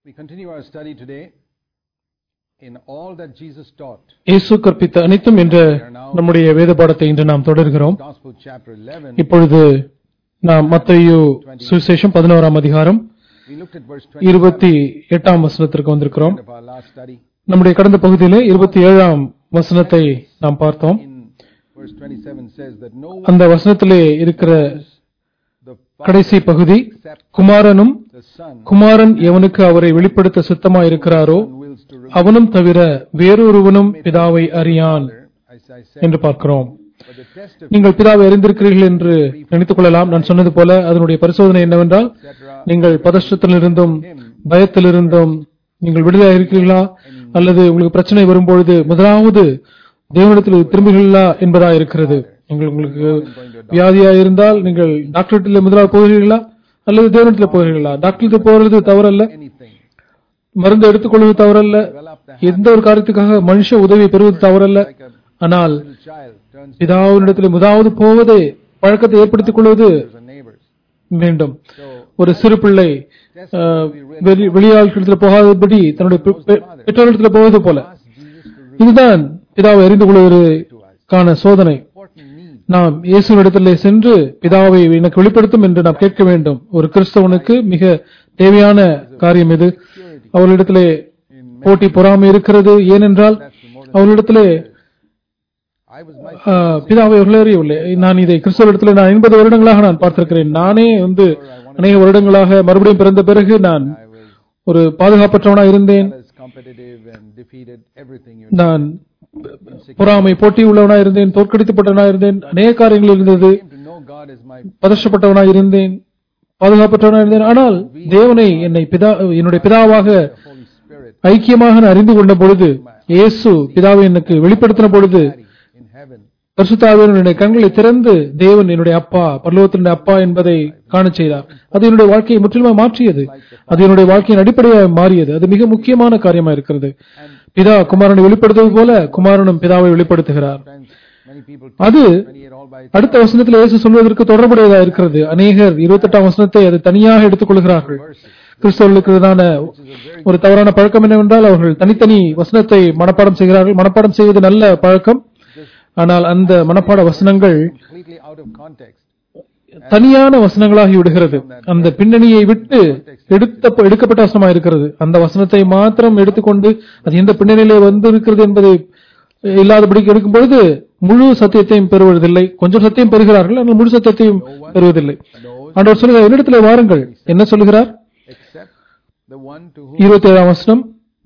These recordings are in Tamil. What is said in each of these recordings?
We continue our study today in all that Jesus taught. இயேசு கற்பித்த அனைத்தும் என்ற நம்முடைய வேத பாடத்தை இன்று நாம் தொடர்கிறோம். Gospel chapter 11. இப்பொழுது நாம் மத்தேயு சுவிசேஷம் 11ஆம் அதிகாரம் We looked at verse 28ஆம் வசனத்திற்கு வந்திருக்கிறோம். of our last study. நம்முடைய கடந்த பகுதியிலே 27ஆம் வசனத்தை நாம் பார்த்தோம். In verse 27 says that no one அந்த வசனத்திலே இருக்கிற the கடைசி பகுதி, குமாரனும் the son குமாரன் எவனுக்கு அவரை வெளிப்படுத்த சித்தமாயிருக்கிறாரோ wills to reveal. அவனும் தவிர வேறொருவனும் பிதாவை அறியான் As I said, என்று பார்க்கிறோம். but the test of நீங்கள் பிதாவை அறிந்திருக்கிறீர்கள் என்று நினைத்துக் கொள்ளலாம். நான் சொன்னது போல அதனுடைய பரிசோதனை என்னவென்றால், நீங்கள் பதஷ்டத்திலிருந்தும் பயத்திலிருந்தும் நீங்கள் விடுதலை இருக்கிறீர்களா, அல்லது உங்களுக்கு பிரச்சனை வரும்பொழுது முதலாவது தேவனிடத்தில் திரும்புகிறீர்களா என்பதா இருக்கிறது. உங்களுக்கு வியாதியா இருந்தால் நீங்கள் டாக்டர்கிட்ட முதலாவது போகிறீர்களா அல்லது தேவனிடத்தில் போகிறீர்களா? டாக்டருக்கு போறது தவறல்ல, anything, மருந்து எடுத்துக்கொள்வது தவறல்ல, எந்த ஒரு காரியத்துக்காக மனுஷ உதவி பெறுவது தவறல்ல. ஆனால் little child turns பிதாவினிடத்தில் முதலாவது போவதே பழக்கத்தை ஏற்படுத்திக் கொள்வது to the neighbors. வேண்டும். ஒரு சிறு பிள்ளை வெளியாட்களிடத்தில் போகாதபடி தன்னுடைய பெற்றோரிடத்தில் போவது போல, Ask Jesus to reveal இதுதான் பிதாவை அறிந்து கொள்வதற்கான சோதனை. important need. நாம் இயேசுவினிடத்திலே சென்று பிதாவை எனக்கு வெளிப்படுத்தும் என்று நாம் கேட்க வேண்டும். ஒரு கிறிஸ்தவனுக்கு மிக தேவையான காரியம் இது. அவர்களிடத்திலே போட்டி பொறாமை இருக்கிறது. ஏனென்றால் அவர்களிடத்திலே I was my பிதாவை அவர்கள் அறியவில்லை. நான் இதை கிறிஸ்தவரிடத்திலே நான் 80 வருடங்களாக நான் பார்த்திருக்கிறேன். நானே அநேக வருடங்களாக மறுபடியும் பிறந்த பிறகு நான் I was ஒரு பாதுகாப்பற்றவனாக இருந்தேன். as competitive and defeated everything you நான் பொறாமை போட்டி உள்ளவனாக இருந்தேன், தோற்கடிக்கப்பட்டவனாக இருந்தேன், அநேக காரியங்கள் இருந்தது. came to know God as my பதற்றப்பட்டவனாக இருந்தேன், பாதுகாப்பற்றவனாக இருந்தேன். ஆனால் தேவனை என்னுடைய பிதாவாக Holy Spirit ஐக்கியமாக நான் அறிந்து கொண்ட பொழுது, இயேசு பிதாவை எனக்கு வெளிப்படுத்தின பொழுது, in heaven. பரிசுத்த ஆவியானவர் என்னுடைய கண்களை திறந்து தேவன் என்னுடைய அப்பா, பரலோகத்தினுடைய அப்பா என்பதை காணச் செய்தார். அது என்னுடைய வாழ்க்கையை முற்றிலுமாக மாற்றியது. அது என்னுடைய வாழ்க்கையின் அடிப்படையாக மாறியது. அது மிக முக்கியமான காரியமாக இருக்கிறது. பிதா குமாரனை வெளிப்படுத்துவது போல குமாரனும் பிதாவை வெளிப்படுத்துகிறார். Many people அது 28 all by அடுத்த வசனத்தில் இயேசு சொல்வதற்கு தொடர்புடையதாக இருக்கிறது. அநேகர் 28ஆம் வசனத்தை அது தனியாக எடுத்துக் கொள்கிறார்கள். கிறிஸ்தவர்களுக்கு எதிரான ஒரு தவறான பழக்கம் என்னவென்றால், அவர்கள் தனித்தனி வசனத்தை மனப்பாடம் செய்கிறார்கள். மனப்பாடம் செய்வது நல்ல பழக்கம், ஆனால் அந்த மனப்பாட வசனங்கள் completely out of context. தனியான வசனங்களாகி விடுகிறது. அந்த பின்னணியை விட்டு எடுக்கப்பட்ட வசனமாக இருக்கிறது. அந்த வசனத்தை மாத்திரம் எடுத்துக்கொண்டு அது எந்த பின்னணியிலே வந்திருக்கிறது என்பதை இல்லாதபடிக்கு எடுக்கும் பொழுது முழு சத்தியத்தையும் பெறுவதில்லை. கொஞ்சம் சத்தியம் பெறுகிறார்கள், ஆனால் முழு சத்தியத்தையும் பெறுவதில்லை. ஆண்டவர் சொல்கிறார், என்னிடத்தில் வாருங்கள். என்ன சொல்கிறார்? Except the one to whom 27ஆம் வசனம்,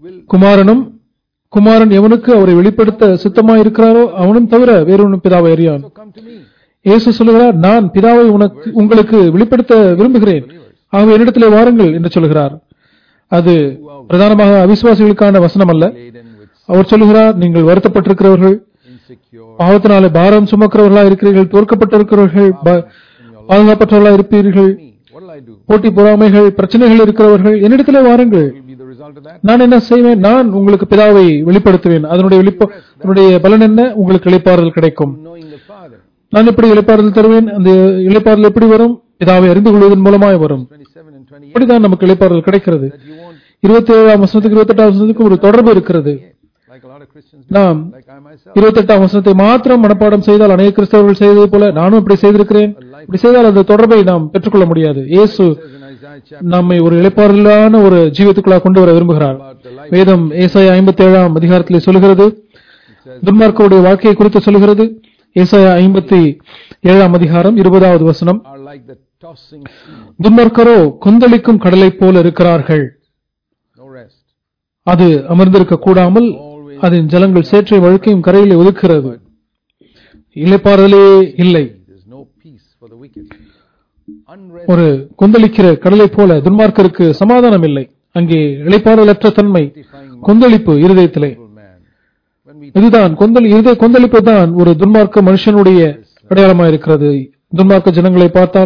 குமாரன் எவனுக்கு அவரை வெளிப்படுத்த சித்தமாய் இருக்கிறாரோ அவனும் தவிர வேறொன்னும் பிதாவை அறியான். so come to me. இயேசு சொல்லுகிறார், நான் பிதாவை உங்களுக்கு வெளிப்படுத்த விரும்புகிறேன், ஆகவே என்னிடத்திலே வாருங்கள் என்று சொல்கிறார். அது பிரதானமாக அவிசுவாசிகளுக்கான வசனம் அல்ல. Laden with அவர் சொல்லுகிறார், நீங்கள் வருத்தப்பட்டிருக்கிறவர்கள், insecure பாவத்தினாலே பாரம் சுமக்கிறவர்களாக இருக்கிறீர்கள், தோற்கப்பட்டிருக்கிறவர்கள், பாதுகாப்பற்றவர்களாக இருப்பீர்கள், me. What will I do? போட்டி பொறாமைகள் பிரச்சனைகள் இருக்கிறவர்கள், என்னிடத்திலே வாருங்கள். What will be the result of that? நான் என்ன செய்வேன்? நான் உங்களுக்கு பிதாவை வெளிப்படுத்துவேன். அதனுடைய பலன் என்ன? உங்களுக்கு இளைப்பாறுதல் கிடைக்கும். Knowing the Father. நான் எப்படி இளைப்பாறுதல் தருவேன்? அந்த இளைப்பாறுதல் எப்படி வரும்? பிதாவை அறிந்து கொள்வதன் மூலமாய் வரும். 27 and 28 இப்படிதான் நமக்கு இளைப்பாறுதல் கிடைக்கிறது. that you won't 27ஆம் வசனத்துக்கு 28ஆம் வசனத்துக்கு ஒரு தொடர்பு இருக்கிறது. like a lot of Christians do, நாம் like I myself. 28ஆம் வசனத்தை மாத்திரம் மனப்பாடம் செய்தால் அநேக கிறிஸ்தவர்கள் செய்தது போல நானும் இப்படி செய்திருக்கிறேன். இப்படி செய்தால் அந்த தொடர்பை நாம் பெற்றுக்கொள்ள முடியாது. இயேசு It says in Isaiah chapter நம்மை ஒரு இளைப்பாறுதலான ஒரு ஜீவத்துக்குள்ளாக கொண்டு வர விரும்புகிறார். about the life, வேதம் ஏசாயா 57ஆம் அதிகாரத்திலே சொல்கிறது, துன்மார்க்கருடைய வாழ்க்கையை குறித்து சொல்கிறது. ஏசாயா 57ஆம் அதிகாரம் 20வது வசனம், are like the tossing sea, துன்மார்க்கரோ கொந்தளிக்கும் கடலை போல இருக்கிறார்கள், no rest. அது அமர்ந்திருக்க கூடாமல் அதன் ஜலங்கள் சேற்றை வழுக்கையும் கரையிலே ஒதுக்கிறது. இளைப்பாறுதலே இல்லை. There's no peace for the wicked. Unrest ஒரு கொந்தளிக்கிற கடலை போல துன்மார்க்கருக்கு சமாதானம் இல்லை. அங்கே இளைப்பாறுதலற்ற தன்மை, கொந்தளிப்பு இருதயத்திலே. man. When we இதுதான் இருதய கொந்தளிப்பு தான் ஒரு துன்மார்க்க மனுஷனுடைய அடையாளமாக இருக்கிறது. துன்மார்க்க ஜனங்களை பார்த்தால்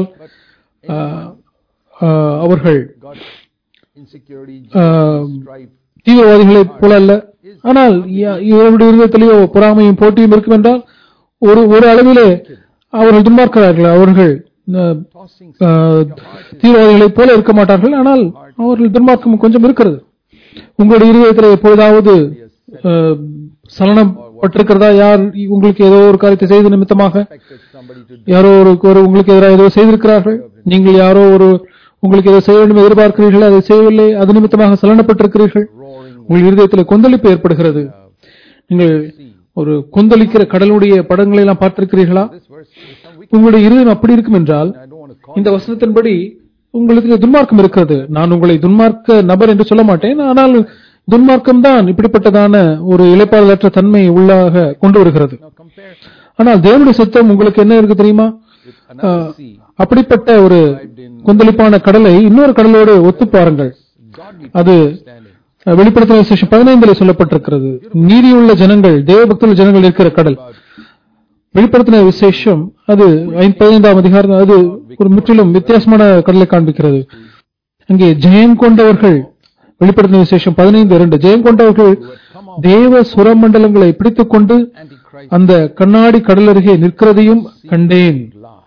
அவர்கள் got insecurity, strife, தீவிரவாதிகளைப் போல அல்ல. ஆனால் இவருடைய இருதயத்திலேயோ பொறாமையும் போட்டியும் இருக்கும் என்றால் ஒரு அளவிலே அவர்கள் துன்மார்க்கிறார்கள். அவர்கள் tossing தீவிரவாதிகளைப் போல இருக்க மாட்டார்கள், ஆனால் அவர்கள் துன்மார்க்கம் கொஞ்சம் இருக்கிறது. உங்களுடைய இருதயத்தில் எப்பொழுதாவது சலனப்பட்டிருக்கிறதா? யார் உங்களுக்கு ஏதோ ஒரு காரியத்தை செய்த நிமித்தமாக யாரோ ஒரு உங்களுக்கு எதிராக ஏதோ செய்திருக்கிறார்கள், நீங்கள் யாரோ ஒரு உங்களுக்கு ஏதோ செய்ய வேண்டும் எதிர்பார்க்கிறீர்கள், அதை செய்யவில்லை, அது நிமித்தமாக சலனப்பட்டிருக்கிறீர்கள், உங்கள் இருதயத்தில் கொந்தளிப்பு ஏற்படுகிறது. நீங்கள் ஒரு கொந்தளிக்கிற கடலுடைய படங்களை எல்லாம் பார்த்திருக்கிறீர்களா? உங்களுடைய இருதயம் அப்படி இருக்கும் என்றால் இந்த வசனத்தின்படி உங்களுக்கு துன்மார்க்கம் இருக்கிறது. நான் உங்களை துன்மார்க்க நபர் என்று சொல்ல மாட்டேன், ஆனால் துன்மார்க்கம் தான் இப்படிப்பட்டதான ஒரு இளைப்பாறுதலற்ற தன்மை உள்ளாக கொண்டு வருகிறது. ஆனால் தேவனுடைய சித்தம் உங்களுக்கு என்ன இருக்கு தெரியுமா? அப்படிப்பட்ட ஒரு கொந்தளிப்பான கடலை இன்னொரு கடலோடு ஒத்து பாருங்கள். அது வெளிப்படுத்தின விசேஷம் 15 சொல்லப்பட்டிருக்கிறது. நீதியுள்ள ஜனங்கள், தேவபக்தியுள்ள ஜனங்கள் இருக்கிற கடல். வெளிப்படுத்தின விசேஷம் அது 15ஆம் அதிகாரம், அது ஒரு முற்றிலும் வித்தியாசமான கடலை காண்பிக்கிறது. அங்கே ஜெயம் கொண்டவர்கள், வெளிப்படுத்தின விசேஷம் 15:2, ஜெயம் கொண்டவர்கள் தேவ சுரமண்டலங்களை பிடித்துக் கொண்டு அந்த கண்ணாடி கடல் அருகே நிற்கிறதையும் கண்டேன்.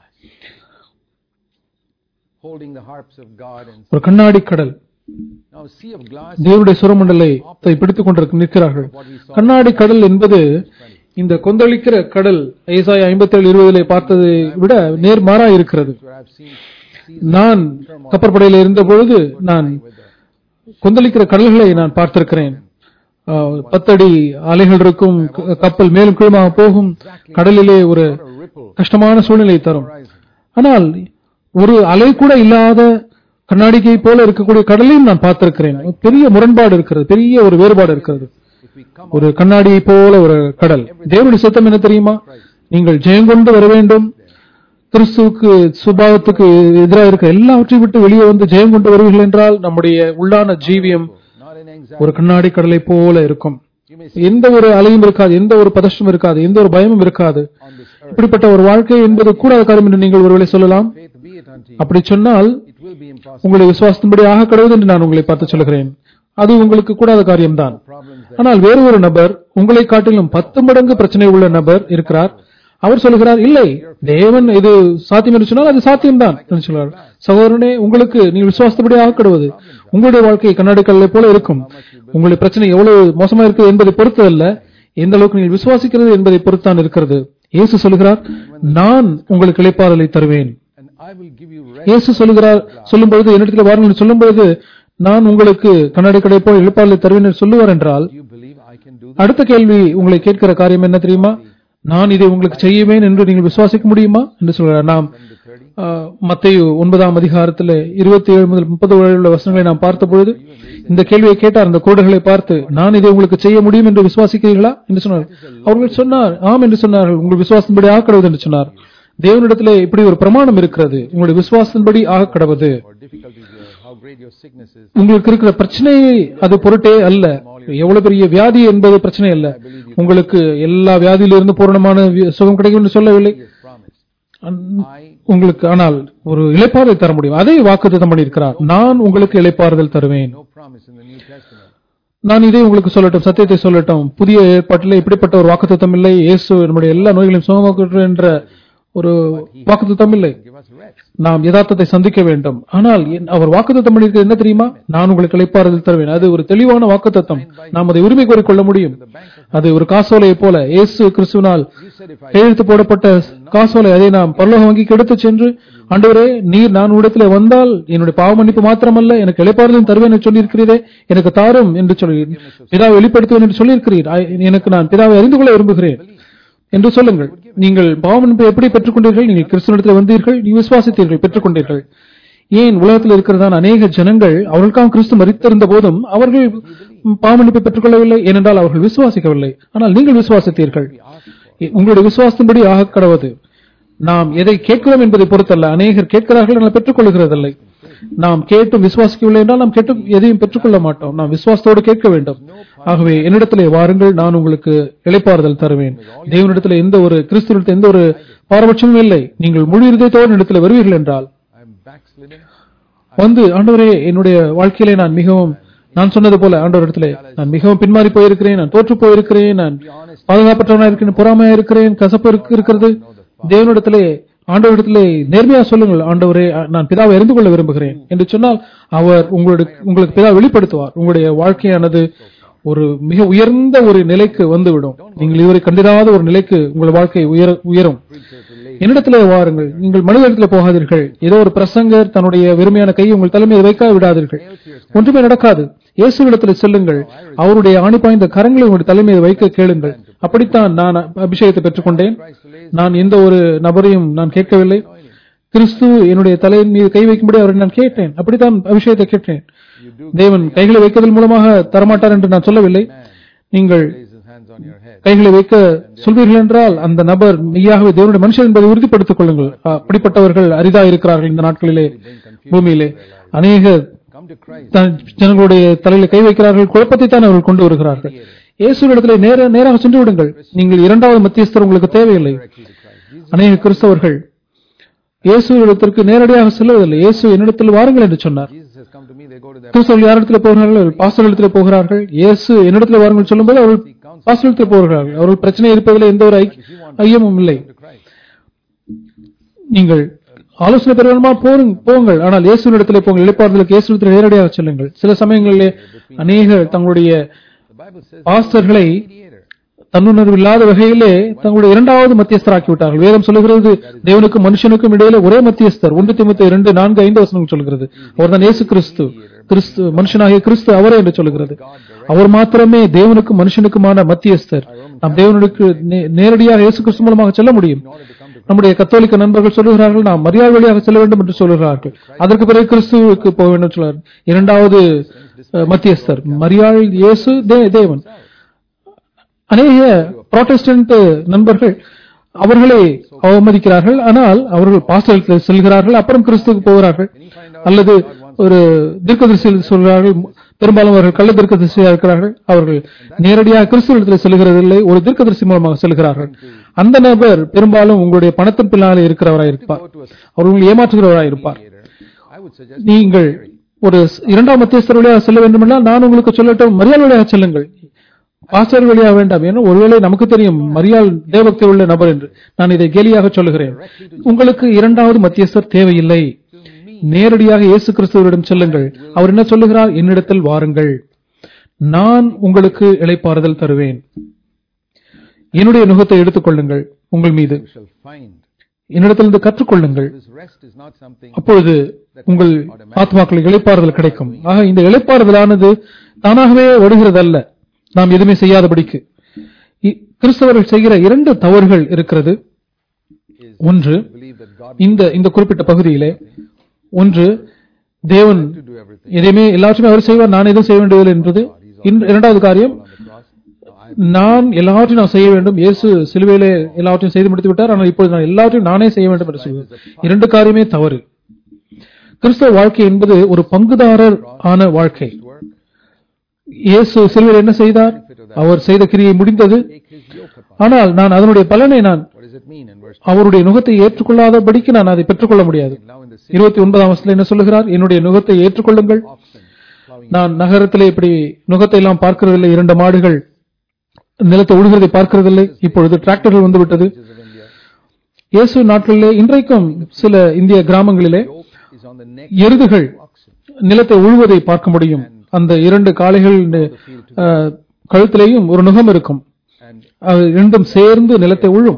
ஒரு கண்ணாடி கடல், தேவனுடைய சுரமண்டலத்தை பிடித்துக் கொண்டு நிற்கிறார்கள். கண்ணாடி கடல் என்பது இந்த கொந்தளிக்கிற கடல் ஏசாயா 57:20 பார்த்ததை விட நேர்மாறா இருக்கிறது. நான் கப்பற்படையில் இருந்த பொழுது நான் கொந்தளிக்கிற கடல்களை நான் பார்த்திருக்கிறேன். 10 அடி அலைகள் இருக்கும், கப்பல் மேலும் கீழுமாக போகும், கடலிலே ஒரு கஷ்டமான சூழ்நிலை தரும். ஆனால் ஒரு அலை கூட இல்லாத கண்ணாடிக்கை போல இருக்கக்கூடிய கடலையும் நான் பார்த்திருக்கிறேன். பெரிய முரண்பாடு இருக்கிறது, பெரிய ஒரு வேறுபாடு இருக்கிறது. ஒரு கண்ணாடியை போல ஒரு கடல். தேவனுடைய சித்தம் என்ன தெரியுமா? நீங்கள் ஜெயம் கொண்டு வர வேண்டும். கிறிஸ்துவுக்கு சுபாவத்துக்கு எதிராக இருக்க எல்லாவற்றையும் விட்டு வெளியே வந்து ஜெயம் கொண்டு வருவீர்கள் என்றால் நம்முடைய உள்ளான ஜீவியம் ஒரு கண்ணாடி கடலை போல இருக்கும். எந்த ஒரு அலையும் இருக்காது, எந்த ஒரு பதஷ்டம் இருக்காது, எந்த ஒரு பயமும் இருக்காது. இப்படிப்பட்ட ஒரு வாழ்க்கை என்பது கூடாத காரியம் என்று நீங்கள் ஒருவேளை சொல்லலாம். அப்படி சொன்னால் உங்களுடைய விசுவாசத்தின்படி ஆக கடவுள் என்று நான் உங்களை பார்த்து சொல்கிறேன். அது உங்களுக்கு கூடாத காரியம்தான். ஆனால் வேறு ஒரு நபர், உங்களை காட்டிலும் 10 மடங்கு பிரச்சனை உள்ள நபர் இருக்கிறார். அவர் சொல்கிறார், இல்லை, தேவன் இது சாத்தியம் என்று சொன்னால் அது சாத்தியம்தான் என்று சொல்றார். சகோதரனே, உங்களுக்கு நீங்கள் விசுவாசத்தபடி ஆக்கப்படுவது உங்களுடைய வாழ்க்கை கண்ணாடி கடலை போல இருக்கும். உங்களுடைய பிரச்சனை எவ்வளவு மோசமா இருக்கு என்பதை பொறுத்து அல்ல, எந்த அளவுக்கு நீங்கள் விசுவாசிக்கிறது என்பதை பொறுத்தான் இருக்கிறது. இயேசு சொல்கிறார், நான் உங்களுக்கு இளைப்பாறுதலை தருவேன். இயேசு சொல்லும் பொழுது, என்னிடத்தில் வாருங்கள் சொல்லும் பொழுது, நான் உங்களுக்கு கண்ணாடி கடலை போல இளைப்பாறுதலை தருவேன் என்று சொல்லுவார் என்றால், அடுத்த கேள்வி உங்களை கேட்கிற காரியம் என்ன தெரியுமா? நான் இதை உங்களுக்கு செய்வேன் என்று நீங்கள் விசுவாசிக்க முடியுமா என்று சொல்கிறார். நாம் மத்தேயு 9ஆம் அதிகாரத்தில் 27 முதல் 30 உள்ள வசனங்களை நாம் பார்த்த பொழுது இந்த கேள்வியை கேட்டார். அந்த கோடுகளை பார்த்து, நான் இதை உங்களுக்கு செய்ய முடியும் என்று விசுவாசிக்கிறீர்களா என்று சொன்னார். அவர்கள் சொன்னார், ஆம் என்று சொன்னார்கள். உங்கள் விசுவாசத்தின்படி ஆக கடவுது என்று சொன்னார். தேவனிடத்திலே இப்படி ஒரு பிரமாணம் இருக்கிறது, உங்களுடைய விசுவாசத்தின்படி ஆக கடவுது. உங்களுக்கு இருக்கிற பிரச்சனையை அது பொருட்டே அல்ல. எவ்வளவு பெரிய வியாதி என்பது பிரச்சனை அல்ல. உங்களுக்கு எல்லா வியாதியிலிருந்து பூரணமான சுகம் கிடைக்கும் என்று சொல்லவில்லை உங்களுக்கு, ஆனால் ஒரு இளைப்பாறுதலை தர முடியும். அதை வாக்குத்தத்தம் பண்ணியிருக்கிறார். நான் உங்களுக்கு இளைப்பாறுதல் தருவேன். நான் இதை உங்களுக்கு சொல்லட்டும், சத்தியத்தை சொல்லட்டும். புதிய ஏற்பாட்டில் இப்படிப்பட்ட ஒரு வாக்குத்தத்தம் இல்லை. இயேசு நம்முடைய எல்லா நோய்களையும் சுகமாக்குகிறார் என்ற ஒரு வாக்குத்தத்தம் இல்லை. நாம் யதார்த்தத்தை சந்திக்க வேண்டும். ஆனால் அவர் வாக்குத்தத்தம் பண்ணியிருக்கிறது என்ன தெரியுமா? நான் உங்களுக்கு இளைப்பாறுதல் தருவேன். அது ஒரு தெளிவான வாக்குத்தத்தம். நாம் அதை உரிமை கோரிக்கொள்ள முடியும். அது ஒரு காசோலையை போல, இயேசு கிறிஸ்துவினால் கையெழுத்து போடப்பட்ட காசோலை. அதை நாம் பரலோக வங்கிக்கு எடுத்து சென்று, ஆண்டவரே, நீர் நான் இடத்திலே வந்தால் என்னுடைய பாவ மன்னிப்பு மாத்திரமல்ல, எனக்கு இளைப்பாறுதல் தருவேன் என்று சொல்லியிருக்கிறீரே, எனக்கு தாரும் என்று சொல்லி, பிதாவை வெளிப்படுத்துவேன் என்று சொல்லியிருக்கிறீர். எனக்கு நான் பிதாவை அறிந்து கொள்ள விரும்புகிறேன் என்று சொல்லுங்கள். நீங்கள் பாவ மன்னிப்பை எப்படி பெற்றுக்கொண்டீர்கள்? நீங்கள் கிறிஸ்துவிடத்தில் வந்தீர்கள், நீங்கள் விசுவாசித்தீர்கள், பெற்றுக்கொண்டீர்கள். ஏன் உலகத்தில் இருக்கிறதான அநேக ஜனங்கள் அவர்களுக்காக கிறிஸ்து மரித்திருந்த போதும் அவர்கள் பாவ மன்னிப்பை பெற்றுக்கொள்ளவில்லை? ஏனென்றால் அவர்கள் விசுவாசிக்கவில்லை. ஆனால் நீங்கள் விசுவாசித்தீர்கள். உங்களுடைய விசுவாசத்தின்படி ஆக கடவுது. நாம் எதை கேட்கிறோம் என்பதை பொறுத்தல்ல. அநேகர் கேட்கிறார்கள், ஆனால் பெற்றுக்கொள்கிறதில்லை. நாம் கேட்டும் விசுவாசிக்கவில்லை என்றால் நாம் கேட்டும் எதையும் பெற்றுக்கொள்ள மாட்டோம். நாம் விசுவாசத்தோடு கேட்க வேண்டும். ஆகவே என்னிடத்திலே வாருங்கள், நான் உங்களுக்கு இளைப்பாறுதல் தருவேன். தேவனிடத்தில் எந்த ஒரு கிறிஸ்துவிடத்தில் எந்த ஒரு பாரபட்சமும் இல்லை. நீங்கள் முழு இதயத்தோடு இடத்துல வருவீர்கள் என்றால் வந்து, ஆண்டவரே, என்னுடைய வாழ்க்கையிலே நான் சொன்னது போல ஆண்டவரிடத்திலே நான் மிகவும் பின்மாறி போயிருக்கிறேன், நான் தோற்று போயிருக்கிறேன், நான் பாதுகாப்பற்றவனா இருக்கிறேன், பொறாமையா இருக்கிறேன், கசப்பு இருக்கிறது. தேவனிடத்திலே ஆண்டவரிடத்திலே நேர்மையா சொல்லுங்கள், ஆண்டவரே, நான் பிதாவை அறிந்து கொள்ள விரும்புகிறேன் என்று சொன்னால் அவர் உங்களுக்கு பிதா வெளிப்படுத்துவார். உங்களுடைய வாழ்க்கையானது ஒரு மிக உயர்ந்த ஒரு நிலைக்கு வந்துவிடும். நீங்கள் இதுவரை கண்டிராத ஒரு நிலைக்கு உங்கள் வாழ்க்கை உயரும். என்னிடத்திலே வாருங்கள், நீங்கள் மனிதனிடத்தில் போகாதீர்கள். ஏதோ ஒரு பிரசங்கர் தன்னுடைய வெறுமையான கையை உங்கள் தலைமையில் வைக்க விடாதீர்கள். ஒன்றுமே நடக்காது. இயேசுவிடத்தில் செல்லுங்கள், அவருடைய ஆணிப்பாய்ந்த கரங்களை உங்களுடைய தலைமையில் வைக்க கேளுங்கள். அப்படித்தான் நான் அபிஷேகத்தை பெற்றுக்கொண்டேன். நான் எந்த ஒரு நபரையும் நான் கேட்கவில்லை. கிறிஸ்து என்னுடைய தலையின் மீது கை வைக்கும்படி அவரை நான் கேட்டேன். அப்படித்தான் அபிஷேகத்தை கேட்டேன். தேவன் கைகளை வைப்பதன் மூலமாக தரமாட்டார் என்று நான் சொல்லவில்லை. நீங்கள் கைகளை வைக்க சொல்வீர்கள் என்றால் அந்த நபர் மெய்யாகவே தேவனுடைய மனுஷன் என்பதை உறுதிப்படுத்திக் கொள்ளுங்கள். அப்படிப்பட்டவர்கள் அரிதா இருக்கிறார்கள் இந்த நாட்களிலே. பூமியிலே அநேக ஜனங்களுடைய தலையில கை வைக்கிறார்கள், குழப்பத்தை தான் அவர்கள் கொண்டு வருகிறார்கள். இயேசுவிடத்திலே நேராக சென்று விடுங்கள். நீங்கள் இரண்டாவது மத்தியஸ்தர் உங்களுக்கு தேவையில்லை. அநேக கிறிஸ்தவர்கள் இயேசுவிடத்திற்கு நேரடியாக செல்வதில்லை. இயேசு என்னிடத்தில் வாருங்கள் என்று சொன்னார். கிறிஸ்தவர்கள் யாரிடத்தில் போகிறார்கள்? பாஸ்டர்களிடத்தில் போகிறார்கள். இயேசு என்னிடத்தில் வாருங்கள் சொல்லும்போது அவர்கள் பாஸ்டர்களிடத்தில் போகிறார்கள். அவர்கள் பிரச்சனை இருப்பதில் எந்த ஒரு ஐயமும் இல்லை. நீங்கள் ஆலோசனை பெறுவதா போங்கள், ஆனால் இயேசுவிடத்திலே போங்கள். இளைப்பாறுதலுக்கு இயேசுவிடத்தில் நேரடியாக செல்லுங்கள். சில சமயங்களிலே அநேக தங்களுடைய பாஸ்டர்களை தன்னுணர்வு இல்லாத வகையிலே தங்களுடைய இரண்டாவது மத்தியஸ்தராக்கி விட்டார்கள். வேதம் சொல்லுகிறது, தேவனுக்கும் மனுஷனுக்கும் இடையில ஒரே மத்தியஸ்தர். 1 தீமோத்தேயு 2:4-5 சொல்லுகிறது. அவர்தான் இயேசு கிறிஸ்து. மனுஷனாகிய கிறிஸ்து அவரே என்று சொல்லுகிறது. அவர் மாத்திரமே தேவனுக்கும் மனுஷனுக்குமான மத்தியஸ்தர். நாம் தேவனுக்கு நேரடியாக இயேசு கிறிஸ்து மூலமாக செல்ல முடியும். நம்முடைய கத்தோலிக்க நண்பர்கள் சொல்லுகிறார்கள், நாம் மரியாள் வழியாக செல்ல வேண்டும் என்று சொல்லுகிறார்கள். அதற்கு பிறகு கிறிஸ்துவுக்கு போக வேண்டும் சொல்றார். இரண்டாவது மத்தியஸ்தர் மரியாள், இயேசு தேவன். அநேக புராட்டஸ்டன்ட் நண்பர்கள் அவர்களை அவமதிக்கிறார்கள். ஆனால் அவர்கள் பாஸ்டர்களுக்கு செல்கிறார்கள், அப்புறம் கிறிஸ்துவுக்கு போகிறார்கள். அல்லது ஒரு தீர்க்கதரிசியில் சொல்கிறார்கள். பெரும்பாலும் அவர்கள் கள்ள தீர்க்கதரிசியாக இருக்கிறார்கள். அவர்கள் நேரடியாக கிறிஸ்துவத்தில் செல்கிறதில்லை, ஒரு தீர்க்கதரிசி மூலமாக செல்கிறார்கள். அந்த நபர் பெரும்பாலும் உங்களுடைய பணத்தின் பின்னாலே இருக்கிறவராய் இருப்பார். அவர் உங்களை ஏமாற்றுகிறவராய் இருப்பார். நீங்கள் ஒரு இரண்டாம் மத்தியஸ்தர் வழியாக செல்ல வேண்டும் என்றால் நான் உங்களுக்கு சொல்லட்டும், மரியாள் வழியாக செல்லுங்கள், பாஸ்டர் வழியாக வேண்டாம். ஏன்னா ஒருவேளை நமக்கு தெரியும் மரியாள் தேவபக்தி உள்ள நபர் என்று. நான் இதை கேலியாக சொல்லுகிறேன். உங்களுக்கு இரண்டாவது மத்தியஸ்தர் தேவையில்லை. நேரடியாக இயேசு கிறிஸ்துவிடம் செல்லுங்கள். அவர் என்ன சொல்லுகிறார்? என்னிடத்தில் வாருங்கள், நான் உங்களுக்கு இளைப்பாறுதல் தருவேன். என்னுடைய நுகத்தை எடுத்துக் கொள்ளுங்கள் உங்கள் மீது, என்னிடத்திலிருந்து கற்றுக்கொள்ளுங்கள். அப்பொழுது உங்கள் ஆத்மாக்களுக்கு இளைப்பாறுதல் கிடைக்கும். ஆக இந்த இளைப்பாறுதலானது தானாகவே வருகிறதல்ல, நாம் எதுவுமே செய்யாதபடிக்கு. கிறிஸ்தவர்கள் செய்கிற 2 தவறுகள் இருக்கிறது. ஒன்று, இந்த குறிப்பிட்ட பகுதியிலே, ஒன்று தேவன் எதையுமே எல்லாத்தையுமே அவர் செய்வார், நான் எதுவும் செய்ய வேண்டியதில்லை என்பது. இரண்டாவது காரியம், நான் எல்லாவற்றையும் நான் செய்ய வேண்டும். இயேசு சிலுவையிலே எல்லாவற்றையும் செய்து முடித்து விட்டார், ஆனால் இப்பொழுது நான் எல்லாவற்றையும் நானே செய்ய வேண்டும் என்று சொல்வது. 2 காரியமே தவறு. கிறிஸ்தவ வாழ்க்கை என்பது ஒரு பங்குதாரர் ஆன வாழ்க்கை. இயேசு சிலுவையில் என்ன செய்தார்? அவர் செய்த கிரியை முடிந்தது. ஆனால் நான் அதனுடைய பலனை நான் அவருடைய நுகத்தை ஏற்றுக்கொள்ளாதபடிக்கு நான் அதை பெற்றுக்கொள்ள முடியாது. 29ஆம் வசனத்தில் என்ன சொல்லுகிறார்? என்னுடைய நுகத்தை ஏற்றுக்கொள்ளுங்கள். நான் நகரத்திலே இப்படி நுகத்தை எல்லாம் பார்க்கிறதில்லை. 2 மாடுகள் நிலத்தை உழுகிறதை பார்க்கிறதில்லை. இப்பொழுது டிராக்டர்கள் வந்துவிட்டது. இயேசு நாட்களிலே இன்றைக்கும் சில இந்திய கிராமங்களிலே எருதுகள் நிலத்தை உழுவதை பார்க்க முடியும். அந்த 2 காளைகள் கழுத்திலேயும் ஒரு நுகம் இருக்கும். இரண்டும் சேர்ந்து நிலத்தை உழும்.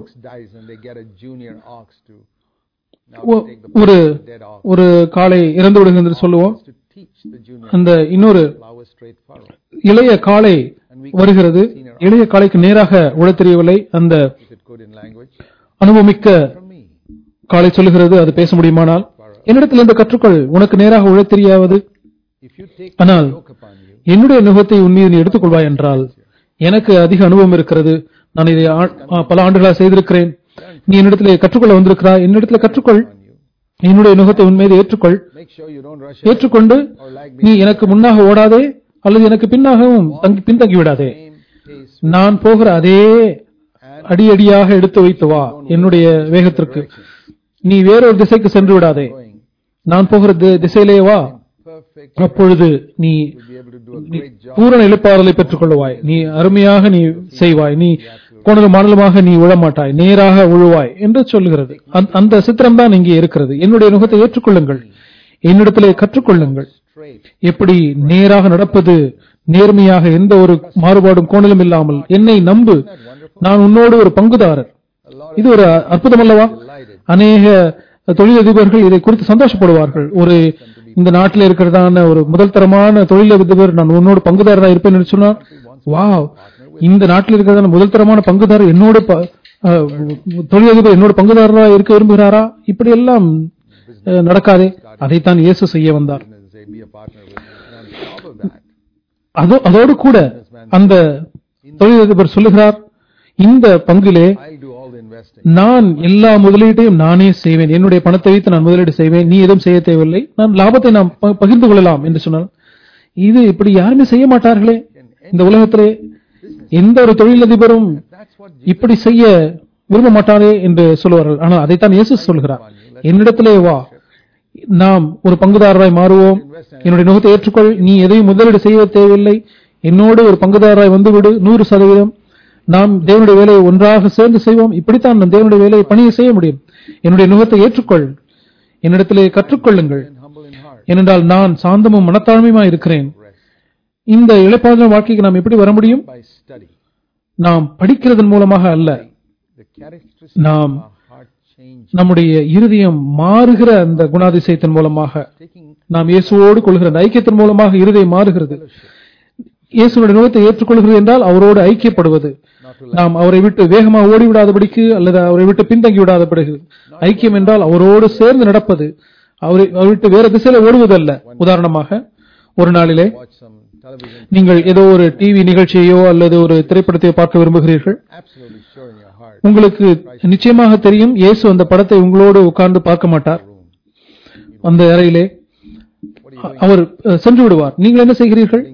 ஒரு காளை இறந்து விடுகிறது என்று சொல்லுவோம். அந்த இன்னொரு இளைய காளை வருகிறது. இளைய காளைக்கு நேராக உழத் தெரியவில்லை. அந்த அனுபவமிக்க காளை சொல்லுகிறது, அது பேச முடியுமானால் என்னிடத்தில் இருந்து கற்றுக்கொள், உனக்கு நேராக உழத் தெரியாவது. ஆனால் என்னுடைய நுகத்தை உன் மீது நீ எடுத்துக்கொள்வாய் என்றால், எனக்கு அதிக அனுபவம் இருக்கிறது, நான் இதை பல ஆண்டுகளாக செய்திருக்கிறேன், நீ என்னிடத்திலே கற்றுக்கொள்ள வந்திருக்கிறாய், என்னிடத்தில் கற்றுக்கொள், என்னுடைய நுகத்தை உன் மீது ஏற்றுக்கொண்டு நீ எனக்கு முன்னாக ஓடாதே, அல்லது எனக்கு பின்னாகவும் பின்தங்கி விடாதே. நான் போகிற அதே அடியடியாக எடுத்து வைத்து வா என்னுடைய வேகத்திற்கு. நீ வேறொரு திசைக்கு சென்று விடாதே, நான் போகிற திசையிலே வா. அப்பொழுது நீ பூரண இளைப்பாறுதலை பெற்றுக் கொள்ளுவாய். நீ அருமையாக நீ செய்வாய். நீ கோணலும் மாடலுமாக நீ உழமாட்டாய், நேராக உழுவாய் என்று சொல்லுகிறது. அந்த சித்திரம் தான் இங்கே இருக்கிறது. என்னுடைய நுகத்தை ஏற்றுக்கொள்ளுங்கள், என்னிடத்திலே கற்றுக்கொள்ளுங்கள், straight. எப்படி நேராக நடப்பது, நேர்மையாக எந்த ஒரு மாறுபாடும் கோணலும் இல்லாமல் என்னை நம்பு, நான் உன்னோடு ஒரு பங்குதாரர். இது ஒரு அற்புதம் அல்லவா? அநேக தொழிலதிபர்கள் இதை குறித்து சந்தோஷப்படுவார்கள். ஒரு இந்த நாட்டில் இருக்கிறதான ஒரு முதல் தரமான தொழிலதிபர் நான் உன்னோடு பங்குதாரராக இருப்பேன் என்று சொன்னார். வாவ், இந்த நாட்டில் இருக்கிறதான முதல் தரமான பங்குதாரர் என்னோடு தொழிலதிபர் என்னோட பங்குதாரராக இருக்க விரும்புகிறாரா? இப்படி எல்லாம் நடக்காதே. அதைத்தான் இயேசு செய்ய வந்தார். அதோடு கூட அந்த தொழிலதிபர் சொல்லுகிறார், இந்த பங்கிலே நான் எல்லா முதலீட்டையும் நானே செய்வேன், என்னுடைய பணத்தை வைத்து நான் முதலீடு செய்வேன், நீ எதுவும் செய்ய தேவையில்லை, நான் லாபத்தை நாம் பகிர்ந்து கொள்ளலாம் என்று சொன்னார். இது இப்படி யாருமே செய்ய மாட்டார்களே. இந்த உலகத்திலே எந்த ஒரு தொழிலதிபரும் இப்படி செய்ய விரும்ப மாட்டாரே என்று சொல்லுவார்கள். ஆனால் அதைத்தான் இயேசு சொல்கிறார், என்னிடத்திலே வா, நாம் ஒரு பங்குதாரராய் மாறுவோம், என்னுடைய நுகத்தை ஏற்றுக்கொள், நீ எதையும் முதலீடு செய்ய தேவையில்லை, என்னோடு ஒரு பங்குதாரராய் வந்துவிடு, 100%. நாம் தேவனுடைய வேலையை ஒன்றாக சேர்ந்து செய்வோம். இப்படித்தான் நாம் தேவனுடைய வேலையை பணியை செய்ய முடியும். என்னுடைய நுகத்தை ஏற்றுக்கொள், என்னிடத்திலே கற்றுக்கொள்ளுங்கள், ஏனென்றால் நான் சாந்தமும் மனத்தாழ்மையுமா இருக்கிறேன். இந்த இளைப்பாறுதல் வாழ்க்கைக்கு நாம் எப்படி வர முடியும்? நாம் படிக்கிறதன் மூலமாக அல்ல, நாம் நம்முடைய இருதயம் மாறுகிற அந்த குணாதிசயத்தின் மூலமாக, நாம் இயேசுவோடு கொள்கிற அந்த ஐக்கியத்தின் மூலமாக இருதயம் மாறுகிறது. இயேசுடைய நுகத்தை ஏற்றுக்கொள்கிறது என்றால் அவரோடு ஐக்கியப்படுவது. நாம் அவரை விட்டு வேகமாக ஓடிவிடாதபடிக்கு அல்லது அவரை விட்டு பின்தங்கி விடாதபடிக்கு. ஐக்கியம் என்றால் அவரோடு சேர்ந்து நடப்பது, அவரை விட்டு வேற திசையில ஓடுவதல்ல. உதாரணமாக, ஒரு நாளிலே நீங்கள் ஏதோ ஒரு டிவி நிகழ்ச்சியோ அல்லது ஒரு திரைப்படத்தையோ பார்க்க விரும்புகிறீர்கள். உங்களுக்கு நிச்சயமாக தெரியும், இயேசு அந்த படத்தை உங்களோடு உட்கார்ந்து பார்க்க மாட்டார். அந்த அறையிலே அவர் சென்று விடுவார். நீங்கள் என்ன செய்கிறீர்கள்?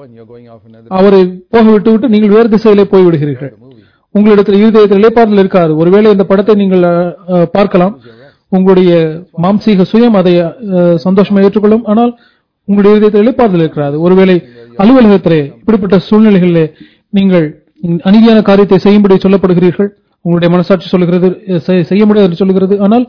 அவரை போக விட்டு நீங்கள் வேறு திசையிலே போய்விடுகிறீர்கள். உங்களிடத்தில் இருதயத்தில் இளைப்பாறுதல் இருக்காது. ஒருவேளை இந்த படத்தை நீங்கள் பார்க்கலாம், உங்களுடைய மாம்சீக சுயம் அதை சந்தோஷமாக ஏற்றுக்கொள்ளும், ஆனால் உங்களுடைய இருதயத்தில் இளைப்பாறுதல் இருக்கிறாது. ஒருவேளை அலுவலகத்திலே இப்படிப்பட்ட சூழ்நிலைகளிலே நீங்கள் அநீதியான காரியத்தை செய்யும்படி சொல்லப்படுகிறீர்கள். உங்களுடைய மனசாட்சி சொல்லுகிறது செய்ய முடியாது என்று சொல்லுகிறது, ஆனால்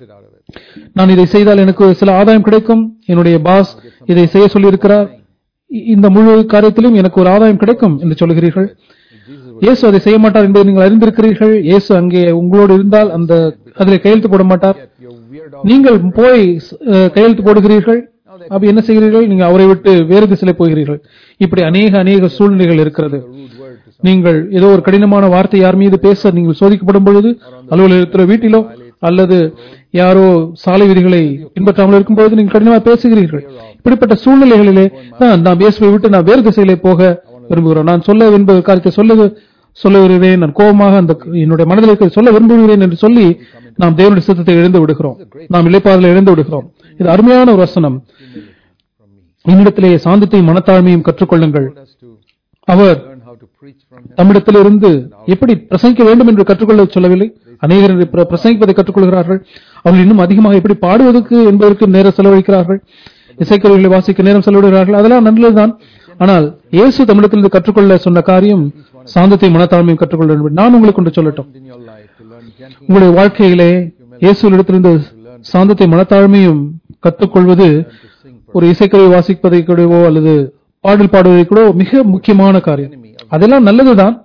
நான் இதை செய்தால் எனக்கு சில ஆதாயம் கிடைக்கும், என்னுடைய பாஸ் இதை செய்ய சொல்லியிருக்கிறார், இந்த முழு காரியத்திலும் எனக்கு ஒரு ஆதாயம் கிடைக்கும் என்று சொல்லுகிறீர்கள். இயேசு அதை செய்ய மாட்டார் என்பதை நீங்கள் அறிந்திருக்கிறீர்கள். இயேசு அங்கே உங்களோடு இருந்தால் அந்த அதில் கையெழுத்து போட மாட்டார். நீங்கள் போய் கையெழுத்து போடுகிறீர்கள். அப்ப என்ன செய்கிறீர்கள்? நீங்க அவரை விட்டு வேறு திசையில போகிறீர்கள். இப்படி அநேக சூழ்நிலைகள் இருக்கிறது. நீங்கள் ஏதோ ஒரு கடினமான வார்த்தை யார் மீது பேச நீங்கள் சோதிக்கப்படும் பொழுது, அலுவலகத்திலோ வீட்டிலோ அல்லது யாரோ சாலை விதிகளை பின்பற்றாமல் இருக்கும் பொழுது நீங்கள் கடினமாக பேசுகிறீர்கள். இப்படிப்பட்ட சூழ்நிலைகளிலே நாம் இயேசுவை விட்டு நான் வேறு திசையிலே போக விரும்புகிறோம். நான் சொல்ல விரும்புகிற காரியத்தை சொல்ல விரும்புகிறேன், நான் கோபமாக அந்த என்னுடைய மனதில் சொல்ல விரும்புகிறேன் என்று சொல்லி நாம் தேவனுடைய சித்தத்தை இழந்து விடுகிறோம், நாம் இளைப்பாறுதலை இழந்து விடுகிறோம். இது அருமையான ஒரு வசனம். என்னிடத்திலே சாந்தத்தையும் மனத்தாழ்மையும் கற்றுக்கொள்ளுங்கள். அவர் தம்மிடத்திலிருந்து எப்படி பிரசங்கிக்க வேண்டும் என்று கற்றுக்கொள்ள சொல்லவில்லை. அநேகர் பிரசங்கிப்பதை கற்றுக்கொள்கிறார்கள். அவர்கள் இன்னும் அதிகமாக எப்படி பாடுவதற்கு என்பதற்கு நேரம் செலவழிக்கிறார்கள், இசைக்கருவிகளை வாசிக்க நேரம் செலவிடுகிறார்கள். அதெல்லாம் நல்லதுதான். ஆனால் இயேசு தமிழத்திலிருந்து கற்றுக்கொள்ள சொன்ன காரியம் சாந்தத்தையும் மனத்தாழ்மையும் கற்றுக்கொள்ள வேண்டும். நான் உங்களுக்கு ஒன்று சொல்லட்டும், உங்களுடைய வாழ்க்கையிலே இயேசுவிடத்திலிருந்து சாந்தத்தை மனத்தாழ்மையும் கற்றுக்கொள்வது ஒரு இசைக்கருவி வாசிப்பதை கூடவோ அல்லது பாடல் பாடுவதை கூட மிக முக்கியமான காரியம். அதெல்லாம் நல்லதுதான்,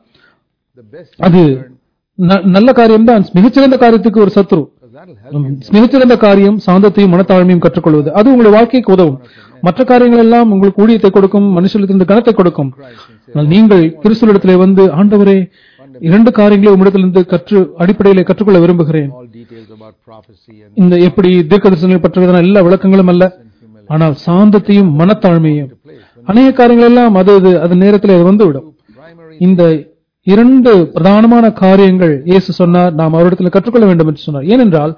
அது நல்ல காரியம்தான். மிகச்சிறந்த காரியத்துக்கு ஒரு சத்ரு. மிகச்சிறந்த காரியம் சாந்தத்தையும் மனத்தாழ்மையும் கற்றுக்கொள்வது. அது உங்களுடைய வாழ்க்கைக்கு உதவும். மற்ற காரியங்கள் எல்லாம் உங்களுக்கு ஊழியத்தை கொடுக்கும், மனுஷனிடத்திலிருந்து கனத்தை கொடுக்கும். நீங்கள் கிறிஸ்துவிடத்திலே வந்து, ஆண்டவரே, 2 காரியங்களை உம்மிடத்திலிருந்து அடிப்படையிலே கற்றுக்கொள்ள விரும்புகிறேன். இந்த எப்படி தீர்க்கதரிசனங்கள் பற்றியதான எல்லா விளக்கங்களும் அல்ல, ஆனால் சாந்தத்தையும் மனத்தாழ்மையும். அநேக காரியங்கள் எல்லாம் அது நேரத்தில் அது வந்துவிடும். இந்த 2 பிரதானமான காரியங்கள் இயேசு சொன்னார், நாம் அவரிடத்தில் கற்றுக்கொள்ள வேண்டும் என்று சொன்னார். ஏனென்றால்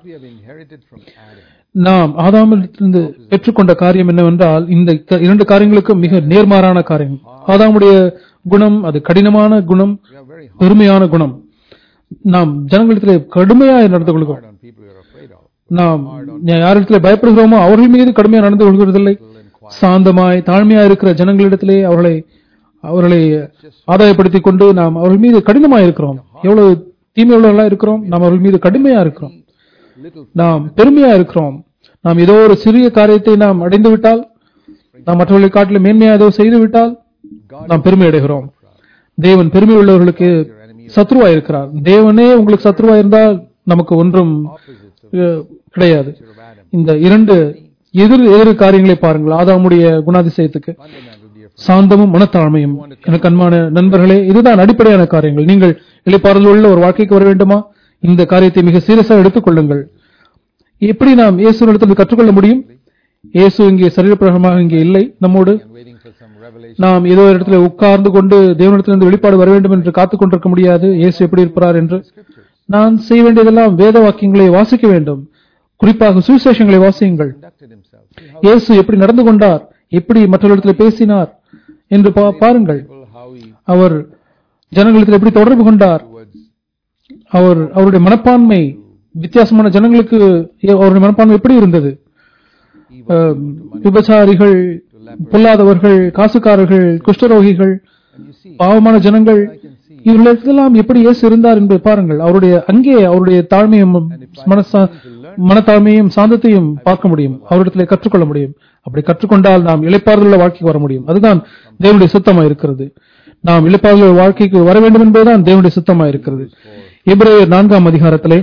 நாம் ஆதாமிலிருந்து பெற்றுக்கொண்ட காரியம் என்னவென்றால், இந்த 2 காரியங்களுக்கும் மிக நேர்மாறான காரியம். ஆதாமுடைய குணம் அது கடினமான குணம், பெருமையான குணம். நாம் ஜனங்களிடத்திலே கடுமையாக நடந்து கொள்கிறோம். நாம் யாரிடத்திலே பயப்படுகிறோமோ அவர்கள் மீது கடுமையாக நடந்து கொள்கிறதில்லை. சாந்தமாய் தாழ்மையா இருக்கிற ஜனங்களிடத்திலே அவர்களை ஆதாயப்படுத்திக் கொண்டு நாம் அவர்கள் மீது கடினமாக இருக்கிறோம். எவ்வளவு தீமையுள்ளவர்களா இருக்கிறோம், நாம் அவர்கள் மீது கடுமையா இருக்கிறோம், நாம் பெருமையா இருக்கிறோம். நாம் ஏதோ ஒரு சிறிய காரியத்தை நாம் அடைந்து விட்டால் நாம் மற்றவர்களை காட்டிலும் மேன்மையாக ஏதோ செய்துவிட்டால் நாம் பெருமை அடைகிறோம். தேவன் பெருமை உள்ளவர்களுக்கு சத்ருவாய் இருக்கிறார். தேவனே உங்களுக்கு சத்ருவாய் இருந்தால் நமக்கு ஒன்றும் கிடையாது. இந்த இரண்டு எதிர் காரியங்களை பாருங்கள். ஆதாமுடைய குணாதிசயத்துக்கு சாந்தமும் மனத்தாழ்மையும். எனக்கு அன்பான நண்பர்களே, இதுதான் அடிப்படையான காரியங்கள். நீங்கள் இளைப்பாறுதல் உள்ள ஒரு வாழ்க்கைக்கு வர வேண்டுமா? இந்த காரியத்தை மிக சீரியஸாக எடுத்துக் கொள்ளுங்கள். எப்படி நாம் இயேசுவிடத்தில் கற்றுக்கொள்ள முடியும்? இயேசு இங்கே சரீரப்பிரகமாக இங்கே இல்லை நம்மோடு. நாம் ஏதோ ஒரு இடத்துல உட்கார்ந்து கொண்டு தேவனிடத்திலிருந்து வெளிப்பாடு வர வேண்டும் என்று காத்துக் கொண்டிருக்க முடியாது. இயேசு எப்படி இருப்பார் என்று. நான் செய்ய வேண்டியதெல்லாம் வேத வாக்கியங்களை வாசிக்க வேண்டும். குறிப்பாக சுவிசேஷங்களை வாசியுங்கள். இயேசு எப்படி நடந்து கொண்டார், எப்படி மற்றவர்களிடத்தில் பேசினார் என்று பாருங்கள். அவர் ஜனங்களிடத்தில் எப்படி தொடர்பு கொண்டார், அவருடைய மனப்பான்மை வித்தியாசமான ஜனங்களுக்கு அவருடைய மனப்பான்மை எப்படி இருந்தது. விபச்சாரிகள், பொல்லாதவர்கள், காசுக்காரர்கள், குஷ்டரோகிகள், பாவமான ஜனங்கள், இவர்களுக்கெல்லாம் எப்படி இயேசு இருந்தார் என்பதை பாருங்கள். அவருடைய தாழ்மையும் மனத்தாழ்மையும் சாந்தத்தையும் பார்க்க முடியும். அவரிடத்திலே கற்றுக்கொள்ள முடியும். அப்படி கற்றுக்கொண்டால் நாம் இளைப்பாறுதலுள்ள வாழ்க்கைக்கு வர முடியும். அதுதான் தேவனுடைய சித்தமாக இருக்கிறது. நாம் இளைப்பாறுதலுள்ள வாழ்க்கைக்கு வர வேண்டும் என்பதுதான் தேவனுடைய சித்தமாக இருக்கிறது. எபிரேயர் 4 அதிகாரத்திலே,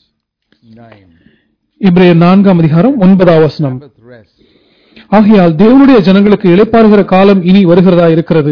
எபிரேயர் 4 9 வசனம், ஆகையால் தேவனுடைய ஜனங்களுக்கு இளைப்பாறுகிற காலம் இனி வருகிறதா இருக்கிறது.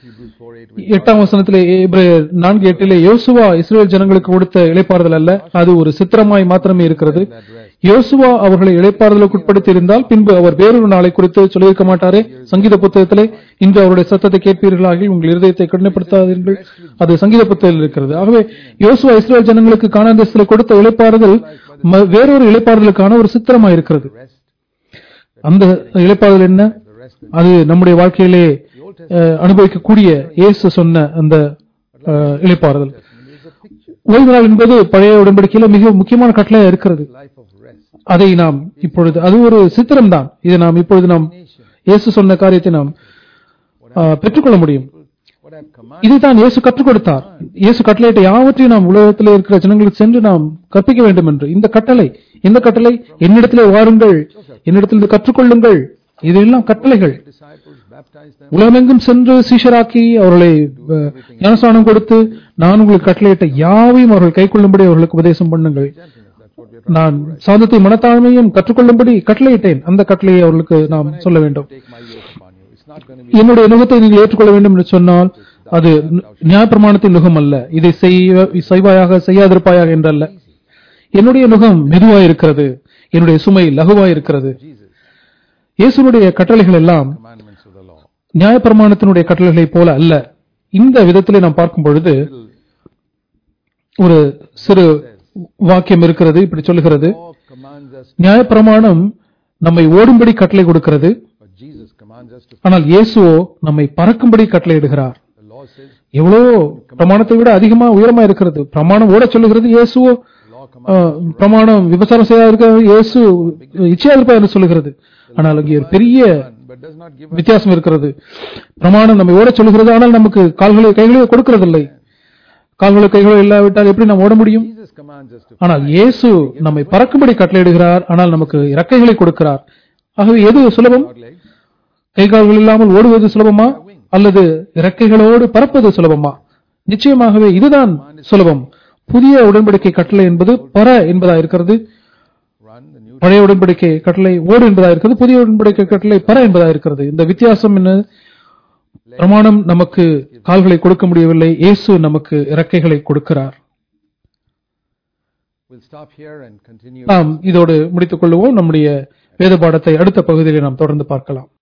8 வசனத்திலே, எபிரேயர் 4:8 யோசுவா இஸ்ரவேல் ஜனங்களுக்கு கொடுத்த இளைப்பாறுதல் அல்ல, அது ஒரு சித்திரமாய் மாத்திரமே இருக்கிறது. யோசுவா அவர்களை இளைப்பாறுதலுக்கு உட்படுத்தி இருந்தால் பின்பு அவர் வேறொரு நாளை குறித்து சொல்லியிருக்க மாட்டாரே. சங்கீத புத்தகத்திலே, இன்று அவருடைய சத்தத்தை கேட்பீர்களாகி உங்கள் இருதயத்தை கடினப்படுத்தாதீர்கள், அது சங்கீத புத்தகத்தில் இருக்கிறது. ஆகவே யோசுவா இஸ்ரவேல் ஜனங்களுக்கு கானான் தேசத்தில் கொடுத்த இளைப்பாறுதல் வேறொரு இளைப்பாறுதலுக்கான ஒரு சித்திரமாய் இருக்கிறது. அந்த இளைப்பாறுதல் என்ன? அது நம்முடைய வாழ்க்கையிலே அனுபவிக்கக்கூடிய இயேசு சொன்ன அந்த இளைப்பாறுதல். ஓய்வு நாள் என்பது பழைய உடன்படிக்கையில மிக முக்கியமான கட்டளையா இருக்கிறது. அதை நாம் இப்பொழுது, அது ஒரு சித்திரம் தான். இதை நாம் இப்பொழுது இயேசு சொன்ன காரியத்தை நாம் பெற்றுக்கொள்ள முடியும். இதுதான் இயேசு கற்றுக் கொடுத்தார். இயேசு கட்டளையிட்ட யாவற்றையும் நாம் உலகத்தில் இருக்கிற ஜனங்களுக்கு சென்று நாம் கற்பிக்க வேண்டும் என்று. இந்த கட்டளை, எந்த கட்டளை? என்னிடத்திலே வாருங்கள், என்னிடத்திலிருந்து கற்றுக்கொள்ளுங்கள். இதெல்லாம் கட்டளைகள். உலகமெங்கும் சென்று சீஷராக்கி அவர்களை ஞானஸ்நானம் கொடுத்து, நான் உங்களுக்கு கட்டளையிட்ட யாவையும் அவர்கள் கை கொள்ளும்படி அவர்களுக்கு உபதேசம் பண்ணுங்கள். நான் சாந்தத்தை மனத்தாழ்மையும் கற்றுக்கொள்ளும்படி கட்டளையிட்டேன். அந்த கட்டளையை அவர்களுக்கு நாம் சொல்ல வேண்டும். என்னுடைய நுகத்தை நீங்கள் ஏற்றுக்கொள்ள வேண்டும் என்று சொன்னால் அது நியாயப்பிரமாணத்தின் நுகம் அல்ல. இதை செய்வாயாக செய்யாதிருப்பாயாக என்றல்ல. என்னுடைய நுகம் மெதுவாய் இருக்கிறது, என்னுடைய சுமை லகுவாய் இருக்கிறது. இயேசுனுடைய கட்டளைகள் எல்லாம் நியாயப்பிரமாணத்தினுடைய கட்டளைகளை போல அல்ல. இந்த விதத்திலே நாம் பார்க்கும் பொழுது ஒரு சிறு வாக்கியம் இருக்கிறது, இப்படி சொல்லுகிறது, நியாயப்பிரமாணம் நம்மை ஓடும்படி கட்டளை கொடுக்கிறது, ஆனால் இயேசுவோ நம்மை பறக்கும்படி கட்டளை இடுகிறார். எவ்வளவு பிரமாணத்தை விட அதிகமா உயரமா இருக்கிறது. பிரமாணம் ஓட சொல்லுகிறது, இயேசுவோ பிரமாணம் விபச்சாரம் செய்யாத இயேசு இச்சையா இருப்பா என்று சொல்லுகிறது. ஆனால் அங்கே ஒரு பெரிய வித்தியாசம் இருக்கிறது. பிரமாணம் நம்மை ஓட சொல்லுகிறது, ஆனால் நமக்கு கைகளோ கொடுக்கிறதில்லை. கால்களோ கைகளோ இல்லாவிட்டால் எப்படி நாம் ஓட முடியும்? ஆனால் இயேசு நம்மை பறக்கும்படி கட்டளையிடுகிறார், ஆனால் நமக்கு இறக்கைகளை கொடுக்கிறார். ஆகவே எது சுலபம்? கை கால்கள் இல்லாமல் ஓடுவது சுலபமா அல்லது இறக்கைகளோடு பறப்பது சுலபமா? நிச்சயமாகவே இதுதான் சுலபம். புதிய உடன்படிக்கை கட்டளை என்பது பற என்பதா இருக்கிறது. பழைய உடன்படிக்கை கட்டளை ஓடு என்பதா இருக்கிறது. புதிய உடன்படிக்கை கட்டளை பற என்பதா இருக்கிறது. இந்த வித்தியாசம் என்ன? பிரமாணம் நமக்கு கால்களை கொடுக்க முடியவில்லை, இயேசு நமக்கு இறக்கைகளை கொடுக்கிறார். நாம் இதோடு முடித்துக் கொள்வோம். நம்முடைய வேத பாடத்தை அடுத்த பகுதியில் நாம் தொடர்ந்து பார்க்கலாம்.